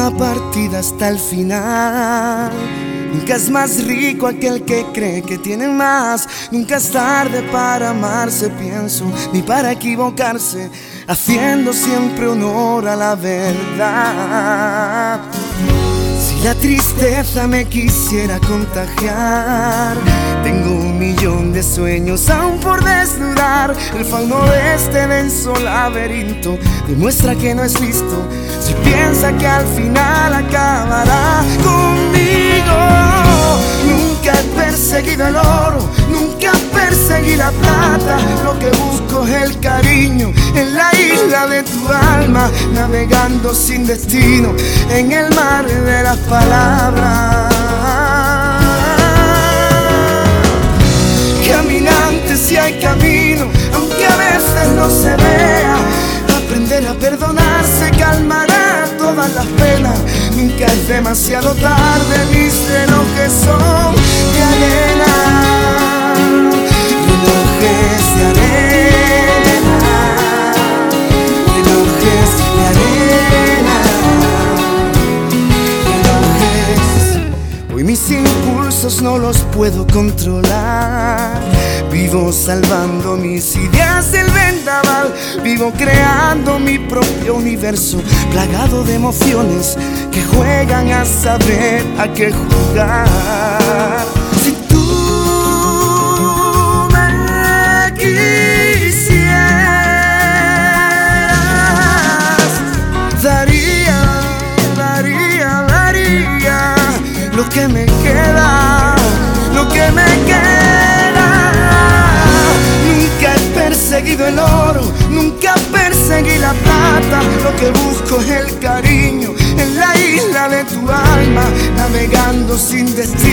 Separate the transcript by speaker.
Speaker 1: última partida hasta el final. Nunca es más rico aquel que cree que tiene más. Nunca es tarde para amarse, pienso, ni para equivocarse, haciendo siempre honor a la verdad. Si la tristeza me quisiera contagiar, tengo 1.000.000 de sueños aún por desnudar. El fauno de este denso laberinto demuestra que no es listo si piensa que al final acabará conmigo. Nunca he perseguido el oro, nunca perseguí la plata. Lo que busco es el cariño en la isla de tu alma, navegando sin destino en el mar de las palabras. Caminante si hay camino, aunque a veces no se vea. Aprender a perdonarse calmará todas las penas. Nunca es demasiado tarde, mis relojes son de arena. Relojes de arena, relojes de arena, relojes. Hoy mis impulsos no los puedo controlar. Vivo salvando mis ideas del vendaval. Vivo creando mi propio universo, plagado de emociones que juegan a saber a qué jugar. Si tú me quisieras, daría lo que me queda, lo que me queda. Nunca he perseguido el oro, nunca perseguí la plata. Lo que busco es el cariño en la isla de tu alma, navegando sin destino